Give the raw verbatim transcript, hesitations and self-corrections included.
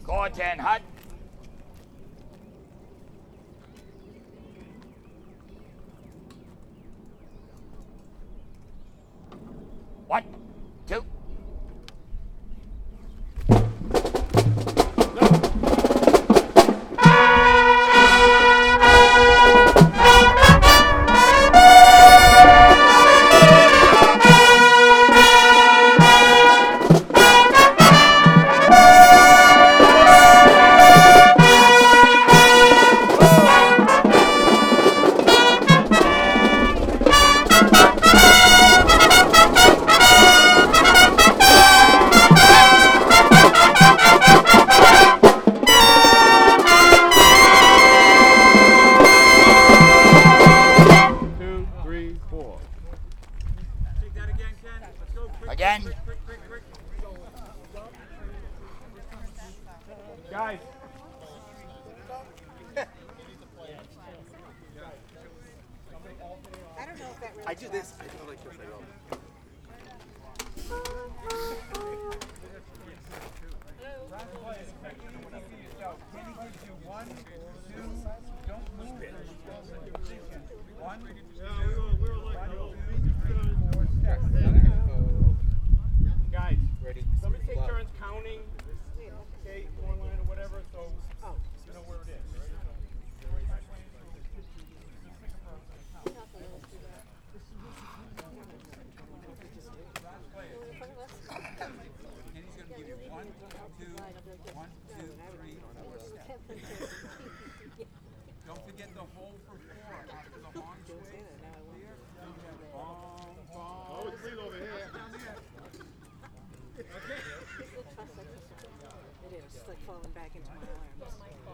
Go ten, hut. One, two. Again. Guys. I don't know if that really I do this. I do like this. I go. Kenny gives you one, two, don't move it. One, two, four steps. Guys, Ready? somebody take turns counting. Okay, one line or whatever, so you know where it is. Kenny's going to give you one, two, one, two, three, four steps. Don't forget the hole for four after the long swing. Clear. Bong, bong. Oh, it's clean over here. Down there. It is. It's like falling back into my arms.